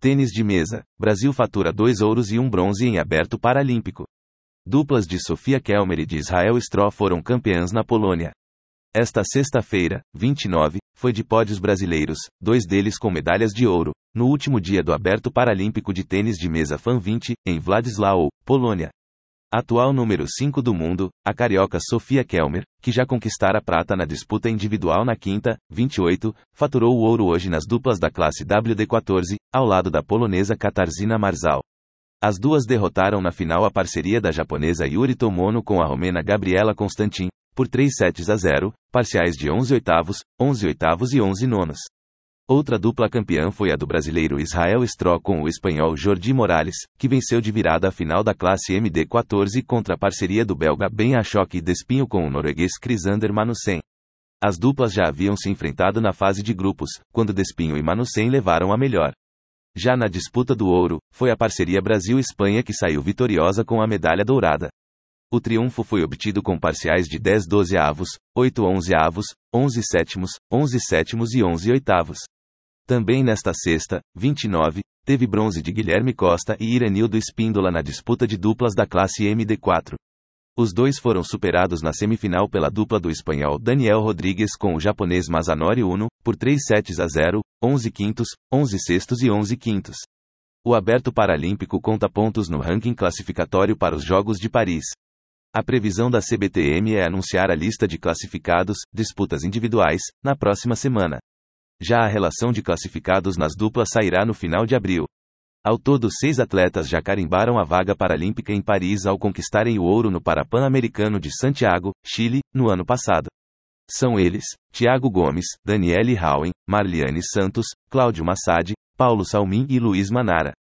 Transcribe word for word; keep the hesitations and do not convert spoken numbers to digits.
Tênis de mesa. Brasil fatura dois ouros e um bronze em aberto paralímpico. Duplas de Sofia Kelmer e de Israel Stroh foram campeãs na Polônia. Esta sexta-feira, vinte e nove, foi de pódios brasileiros, dois deles com medalhas de ouro, no último dia do Aberto Paralímpico de Tênis de Mesa Fan vinte, em Władysław, Polônia. Atual número cinco do mundo, a carioca Sofia Kelmer, que já conquistara prata na disputa individual na quinta, vinte e oito, faturou o ouro hoje nas duplas da classe W D quatorze, ao lado da polonesa Katarzyna Marzal. As duas derrotaram na final a parceria da japonesa Yuri Tomono com a romena Gabriela Constantin, por três sets a zero, parciais de onze oitavos, onze oitavos e onze nonos. Outra dupla campeã foi a do brasileiro Israel Stroh com o espanhol Jordi Morales, que venceu de virada a final da classe M D quatorze contra a parceria do belga Ben Ashok e Despinho com o norueguês Krisander Magnussen. As duplas já haviam se enfrentado na fase de grupos, quando Despinho e Magnussen levaram a melhor. Já na disputa do ouro, foi a parceria Brasil-Espanha que saiu vitoriosa com a medalha dourada. O triunfo foi obtido com parciais de dez doze avos, oito onze avos, onze sétimos, onze sétimos e onze oitavos. Também nesta sexta, vinte e nove, teve bronze de Guilherme Costa e Iranildo Espíndola na disputa de duplas da classe M D quatro. Os dois foram superados na semifinal pela dupla do espanhol Daniel Rodrigues com o japonês Masanori Uno, por três sets a zero, onze quintos, onze sextos e onze quintos. O Aberto Paralímpico conta pontos no ranking classificatório para os Jogos de Paris. A previsão da C B T M é anunciar a lista de classificados, disputas individuais, na próxima semana. Já a relação de classificados nas duplas sairá no final de abril. Ao todo, seis atletas já carimbaram a vaga paralímpica em Paris ao conquistarem o ouro no Parapan-Americano de Santiago, Chile, no ano passado. São eles, Thiago Gomes, Daniele Rauen, Marliane Santos, Cláudio Massad, Paulo Salmin e Luiz Manara.